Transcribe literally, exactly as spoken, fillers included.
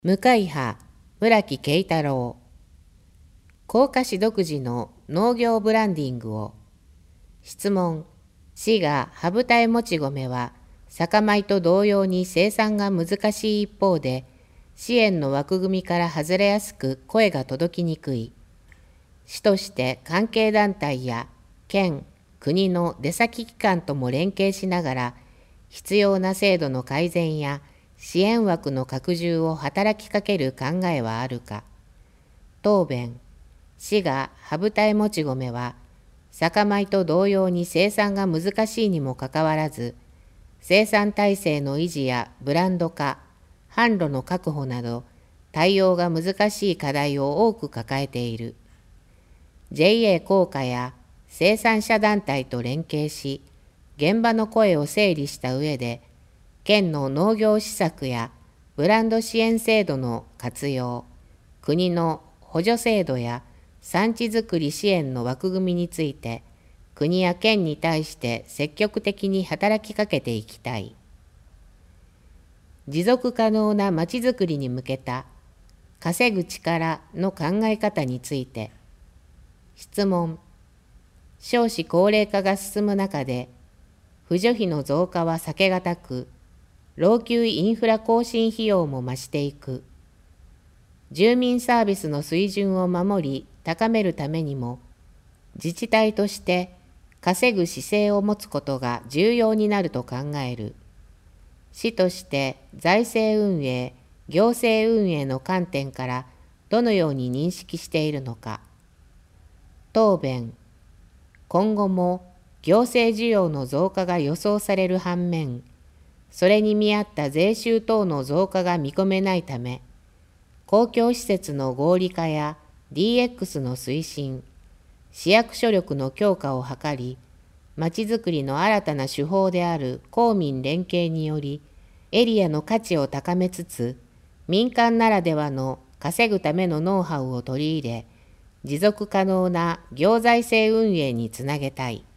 向井派村木慶太郎。甲賀市独自の農業ブランディングを。質問。滋賀羽二重もち米は酒米と同様に生産が難しい一方で、支援の枠組みから外れやすく声が届きにくい。市として関係団体や県、国の出先機関とも連携しながら、必要な制度の改善や支援枠の拡充を働きかける考えはあるか。答弁。滋賀羽二重もち米は酒米と同様に生産が難しいにもかかわらず、生産体制の維持やブランド化、販路の確保など対応が難しい課題を多く抱えている。ジェイエー 甲賀や生産者団体と連携し、現場の声を整理した上で、県の農業施策やブランド支援制度の活用、国の補助制度や産地づくり支援の枠組みについて、国や県に対して積極的に働きかけていきたい。持続可能なまちづくりに向けた稼ぐ力の考え方について。質問。少子高齢化が進む中で、扶助費の増加は避けがたく、老朽インフラ更新費用も増していく。住民サービスの水準を守り高めるためにも、自治体として稼ぐ姿勢を持つことが重要になると考える。市として財政運営、行政運営の観点からどのように認識しているのか。答弁。今後も行政需要の増加が予想される反面、それに見合った税収等の増加が見込めないため、公共施設の合理化や ディーエックス の推進、市役所力の強化を図り、まちづくりの新たな手法である公民連携により、エリアの価値を高めつつ、民間ならではの稼ぐためのノウハウを取り入れ、持続可能な行財政運営につなげたい。